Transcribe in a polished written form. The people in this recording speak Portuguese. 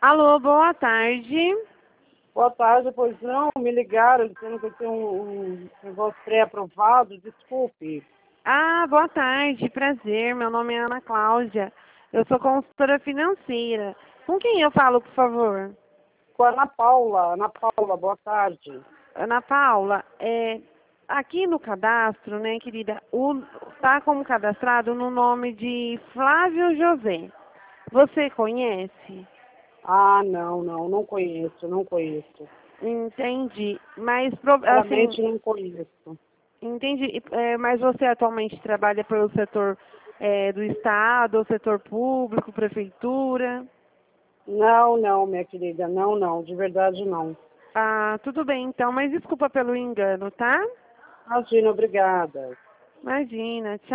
Alô, boa tarde. Boa tarde, pois não, me ligaram dizendo que eu tenho um negócio pré-aprovado, desculpe. Ah, boa tarde, prazer. Meu nome é Ana Cláudia. Eu sou consultora financeira. Com quem eu falo, por favor? Com a Ana Paula, boa tarde. Ana Paula, aqui no cadastro, né, querida, tá como cadastrado no nome de Flávio José. Você conhece? Ah, não conheço, não conheço. Entendi. Mas, assim, Sinceramente, não conheço. entendi. Mas você atualmente trabalha pelo setor do Estado, ou setor público, prefeitura? Não, minha querida, não, de verdade não. Ah, tudo bem então, mas desculpa pelo engano, tá? Imagina, obrigada. Imagina, tchau.